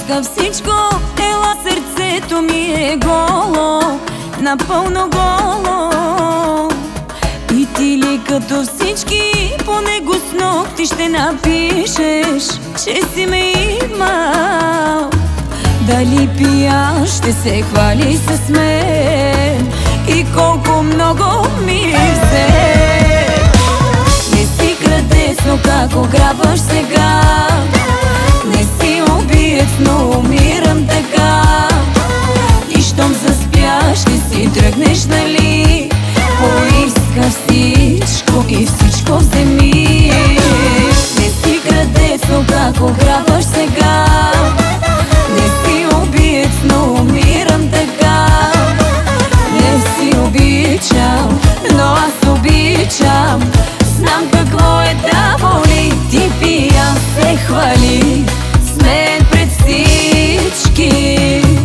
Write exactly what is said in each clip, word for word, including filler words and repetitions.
поиска всичко, ела сърцето ми е голо, напълно голо. И ти ли като всички по него с ногти ще напишеш, че си ме имал? Дали пия ще се хвали с мен и колко много ми взе? Не си крадец, но как ограбваш сега? Не си убиец, но умирам така. И щом заспяш, ще си тръгнеш, нали? Поиска всичко и всичко вземи. Не си крадец, но как ограбваш сега? Не си убиец, но умирам така. Не си обичам, но аз обичам. Знам какво е да боли. Ти пия се хвали с мен пред всички.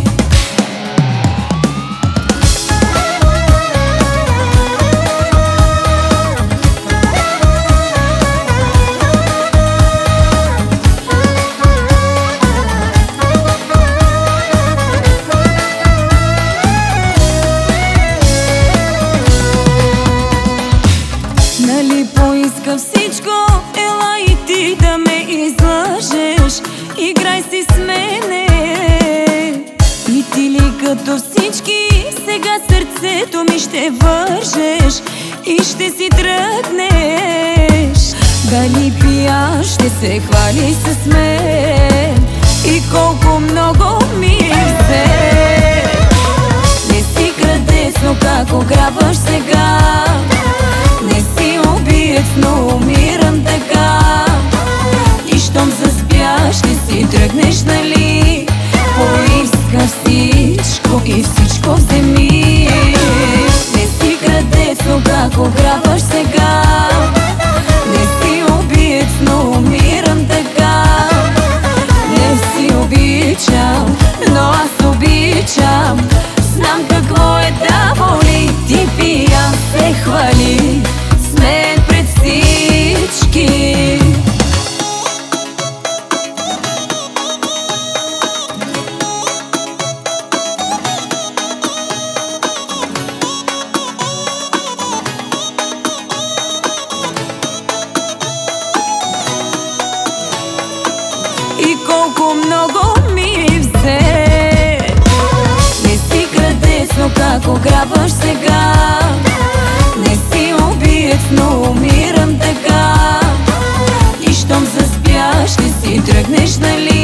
Нали поиска всичко, ела и ти да ме излъжеш. Играй си с мене. И ти ли като всички, сега сърцето ми ще вържеш и ще си тръгнеш. Дали пия ще се хвали с мен и колко много ми взе? Не си крадец, но как ограбваш сега? Не си убиец, но умирам така. И щом заспяш, ще си тръгнеш, нали? Поиска всичко и всичко вземи. Не си крадец, но как ограбваш сега? Не си убиец, но умирам така. Не си обичам, но аз обичам. Знам какво е да боли. Ти пия се хвали с мен пред всички. И колко много ми взе? Не си крадец, но как ограбваш сега? Не си убиец, но умирам така. И щом заспяш, ще си тръгнеш, нали?